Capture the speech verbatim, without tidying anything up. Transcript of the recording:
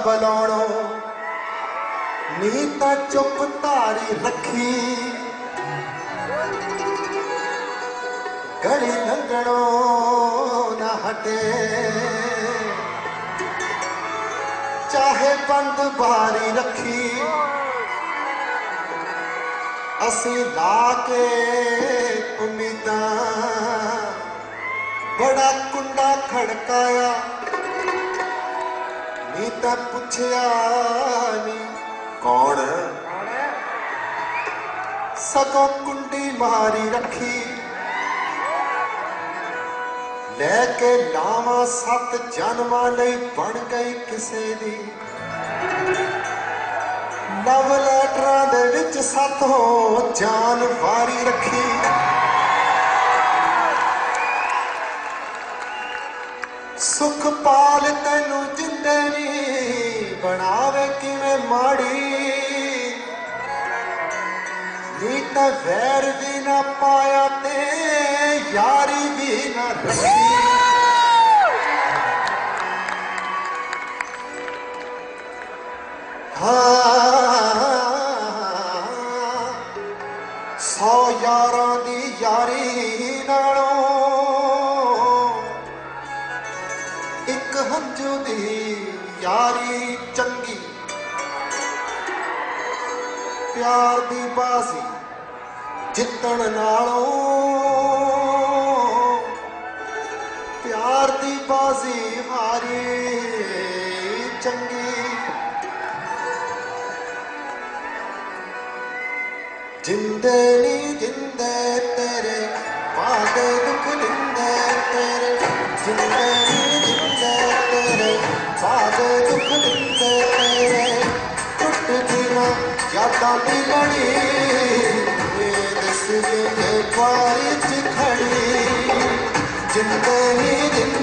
ਬੁਲਾਉਣੋਂ ਨੀ ਤਾਂ ਚੁੱਪ ਧਾਰੀ ਰੱਖੀ ਗਲੀ ਲੰਘਣੋਂ ਨਾ ਹਟੇ ਚਾਹੇ ਬੰਦ ਬਾਰੀ ਰੱਖੀ ਅਸੀਂ ਲਾ ਕੇ ਉਮੀਦਾਂ ਬੜਾ ਕੁੰਡਾ ਖੜਕਾਇਆ ਨੀ ਤਾਂ ਪੁੱਛਿਆ ਨੀ ਕੌਣ ਸਗੋਂ ਕੁੰਡੀ ਮਾਰੀ ਰੱਖੀ ਲੈ ਕੇ ਲਾਵਾਂ ਸੱਤ ਜਨਮਾਂ ਲਈ ਬਣ ਗਈ ਕਿਸੇ ਦੀ ਲਵ ਲੈਟਰਾਂ ਦੇ ਵਿੱਚ ਸੱਤ ਹੋ ਜਾਨ ਵਾਰੀ ਰੱਖੀ ਸੁਖ ਪਾਲ ਤੈਨੂੰ ਜਿੰਦੇ ਨੀ ਬਣਾਵੇ ਕਿਵੇਂ ਮਾੜੀ ਨੀ ਤਾਂ ਵੈਰ ਵੀ ਨਾ ਪਾਇਆ ਤੇ ਯਾਰੀ ਵੀ ਨਾ ਰੱਖੀ ਸੌ ਯਾਰਾਂ ਦੀ ਯਾਰੀ ਨਾਲੋਂ ਇੱਕ ਹੰਝੂ ਦੀ ਯਾਰੀ ਚੰਗੀ ਪਿਆਰ ਦੀ ਬਾਜ਼ੀ ਜਿੱਤਣ ਨਾਲੋਂ ਪਿਆਰ ਦੀ ਬਾਜ਼ੀ ਹਾਰੀ ਚੰਗੀ ਜਿੰਦੇ ਨੀ ਜਿੰਦੇ ਤੇਰੇ ਵਾਦੇ ਦੁੱਖ ਦਿੰਦੇ ਤੇਰੇ ਜਿੰਦੇ ਨੀ ਜਿੰਦੇ ਤੇਰੇ ਵਾਦੇ ਦੁੱਖ ਦਿੰਦੇ ਤੇਰੇ ਟੁੱਟਦੀਆਂ ਯਾਦਾਂ ਦੀ ਲੜੀ ਇਹ ਦੱਸ ਜੇ ਵਾਰੀ ਚ ਖੜੀ ਜਿੰਦੇ ਨੀ